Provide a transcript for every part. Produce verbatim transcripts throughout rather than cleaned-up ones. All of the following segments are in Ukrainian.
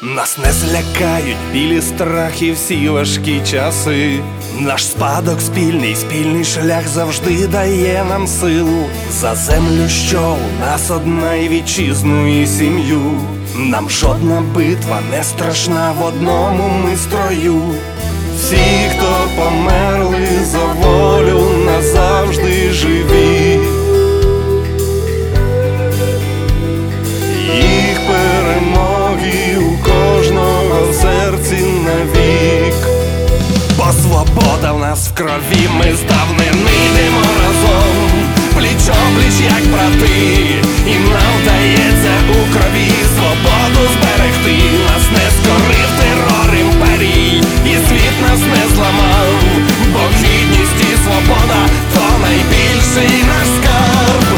Нас не злякають білі страхи, всі важкі часи. Наш спадок спільний, спільний шлях завжди дає нам силу. За землю, що у нас одна, і вітчизну, і сім'ю. Нам жодна битва не страшна, в одному ми строю. Всі, хто померли за волю, назавжди живі. Їх перемоги у кожного в серці навік. Бо свобода в нас в крові, ми з давнини йдемо разом, пліч-о-пліч, як брати, і нам вдається у крові свободу зберегти. Нас не скорив терор імперій, і світ нас не зламав, бо гідність і свобода — то найбільший наш скарб.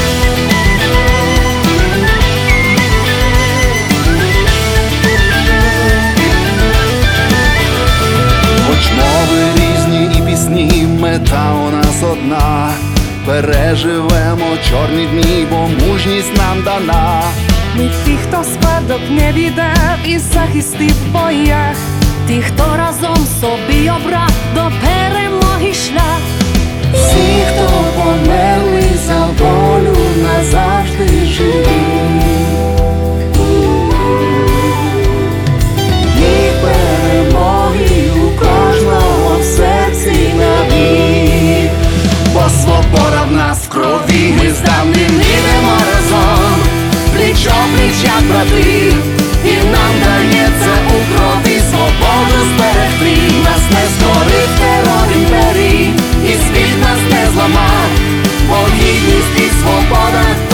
Хоч мови різні і пісні, мета у нас одна. Переживемо чорні дні, бо мужність нам дана. Ми ті, хто спадок не віддав і захистив в боях, ті, хто разом собі обрав до перемоги шлях. Всі, хто померли за волю, назавжди живі. Їх перемоги у кожного в серці навік. Бо свобода в нас в крові, ми з давнини йдемо разом, пліч-о-пліч, як брати, і нам дається у крові свободу зберегти. Нас не скорив терор імперій, і світ нас не зламав, бо гідність і свобода